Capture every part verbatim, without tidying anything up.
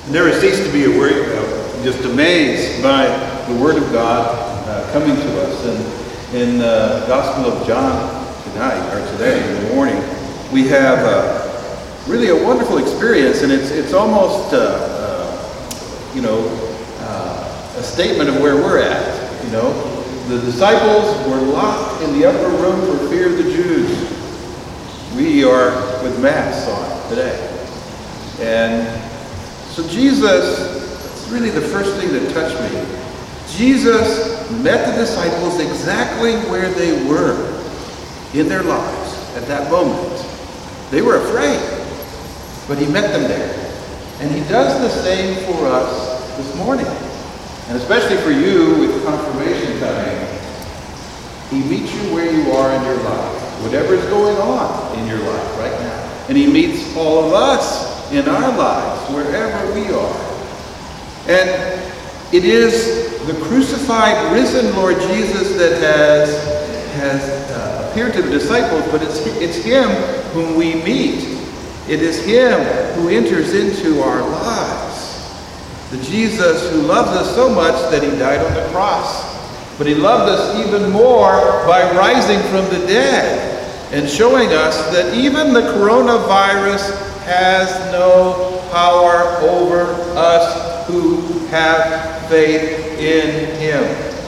Never cease to be aware, uh, just amazed by the Word of God uh, coming to us. And in the uh, Gospel of John tonight, or today in the morning, we have uh, really a wonderful experience, and it's it's almost, uh, uh, you know, uh, a statement of where we're at. You know, the disciples were locked in the upper room for fear of the Jews. We are with masks on today, and so Jesus, it's really the first thing that touched me. Jesus met the disciples exactly where they were in their lives at that moment. They were afraid, but he met them there. And he does the same for us this morning. And especially for you with confirmation time, he meets you where you are in your life, whatever is going on in your life right now. And he meets all of us in our lives, wherever we are. And it is the crucified, risen Lord Jesus that has, has uh, appeared to the disciples, but it's, it's him whom we meet. It is him who enters into our lives. The Jesus who loves us so much that he died on the cross. But he loved us even more by rising from the dead and showing us that even the coronavirus has no power over us who have faith in him.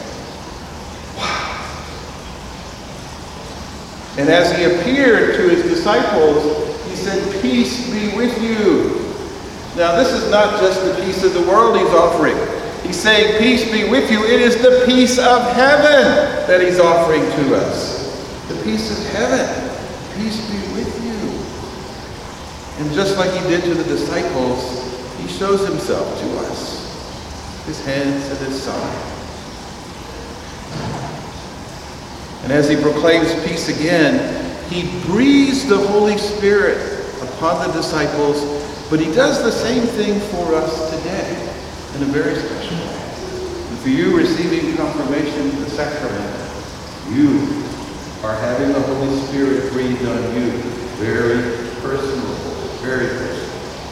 Wow. And as he appeared to his disciples, he said, "Peace be with you." Now this is not just the peace of the world he's offering. He's saying, "Peace be with you." It is the peace of heaven that he's offering to us. The peace of heaven. Peace be with you. And just like he did to the disciples, he shows himself to us. His hands at his side. And as he proclaims peace again, he breathes the Holy Spirit upon the disciples, but he does the same thing for us today in a very special way. And for you receiving confirmation, the sacrament, you are having the Holy Spirit breathed on you very personally. Very personal.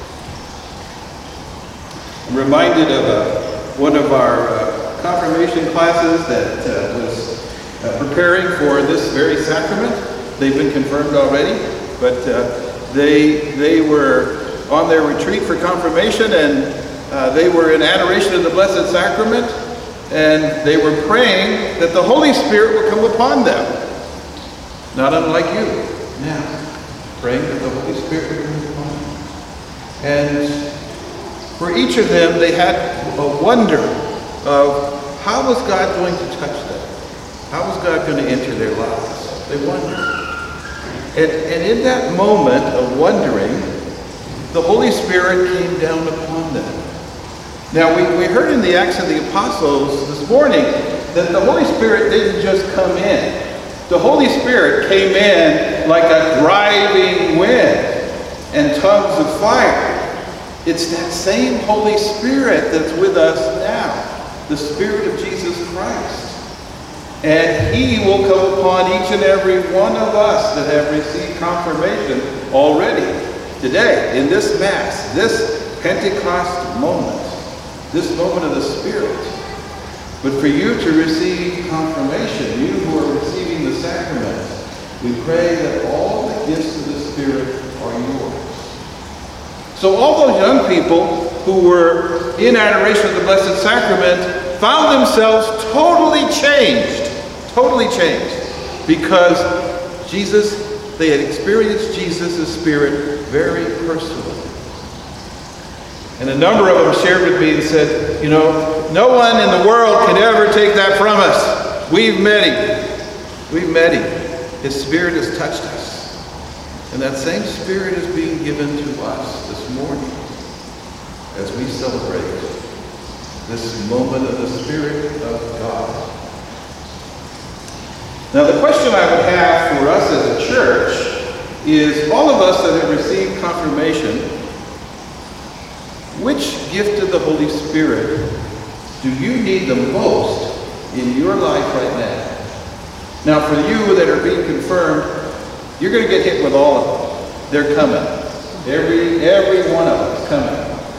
I'm reminded of uh, one of our uh, confirmation classes that uh, was uh, preparing for this very sacrament. They've been confirmed already, but uh, they they were on their retreat for confirmation, and uh, they were in adoration of the Blessed Sacrament, and they were praying that the Holy Spirit would come upon them, not unlike you now. Praying that the Holy Spirit would come upon them. And for each of them, they had a wonder of how was God going to touch them? How was God going to enter their lives? They wondered. And, and in that moment of wondering, the Holy Spirit came down upon them. Now, we, we heard in the Acts of the Apostles this morning that the Holy Spirit didn't just come in. The Holy Spirit came in like a driving wind and tongues of fire. It's that same Holy Spirit that's with us now, the Spirit of Jesus Christ. And he will come upon each and every one of us that have received confirmation already today in this Mass, this Pentecost moment, this moment of the Spirit. But for you to receive confirmation, you who are receiving the sacrament, we pray that all the gifts of the Spirit are yours. So all those young people who were in adoration of the Blessed Sacrament found themselves totally changed, totally changed, because Jesus, they had experienced Jesus' Spirit very personally. And a number of them shared with me and said, you know, no one in the world can ever take that from us. We've met him. We've met him. His Spirit has touched us. And that same Spirit is being given to us this morning as we celebrate this moment of the Spirit of God. Now the question I would have for us as a church is, all of us that have received confirmation, which gift of the Holy Spirit do you need the most in your life right now? Now for you that are being confirmed, you're going to get hit with all of them. They're coming. Every, every one of them is coming.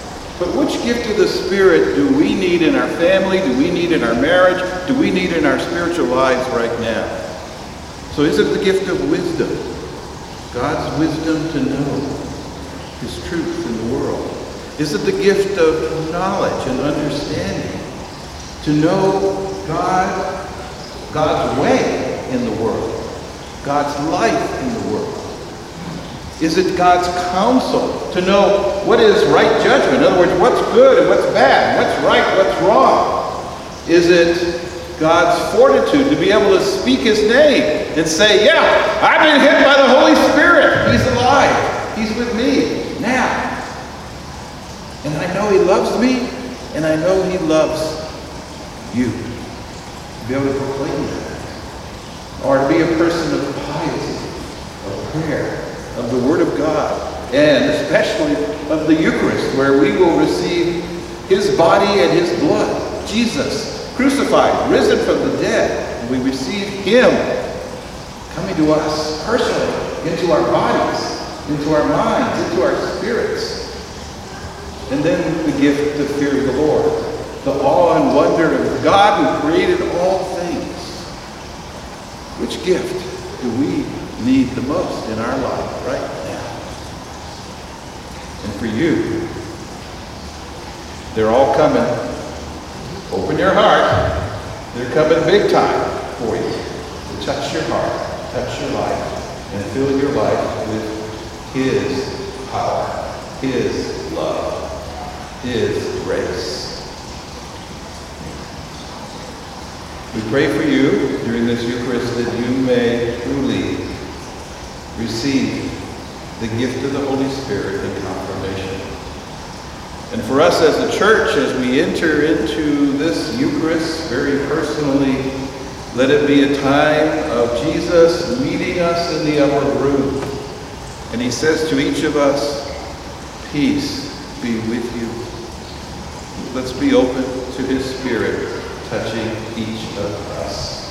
But which gift of the Spirit do we need in our family? Do we need in our marriage? Do we need in our spiritual lives right now? So is it the gift of wisdom? God's wisdom to know His truth in the world? Is it the gift of knowledge and understanding to know God, God's way in the world, God's life in the world? Is it God's counsel to know what is right judgment? In other words, what's good and what's bad, what's right, what's wrong? Is it God's fortitude to be able to speak His name and say, yeah, I've been hit by the Holy Spirit. He's alive. He's with me now. And I know He loves me, and I know He loves you. To be able to proclaim that. Or to be a person of piety, of prayer, of the Word of God, and especially of the Eucharist, where we will receive His body and His blood. Jesus, crucified, risen from the dead. And we receive Him coming to us personally, into our bodies, into our minds, into our spirits. And then the gift of fear of the Lord, the awe and wonder of God who created all things. Which gift do we need the most in our life right now? And for you, they're all coming. Open your heart. They're coming big time for you to touch your heart, touch your life, and fill your life with His power, His love, His grace. We pray for you during this Eucharist that you may truly receive the gift of the Holy Spirit in confirmation. And for us as a church, as we enter into this Eucharist very personally, let it be a time of Jesus meeting us in the upper room. And He says to each of us, peace be with you. Let's be open to His Spirit touching each of us.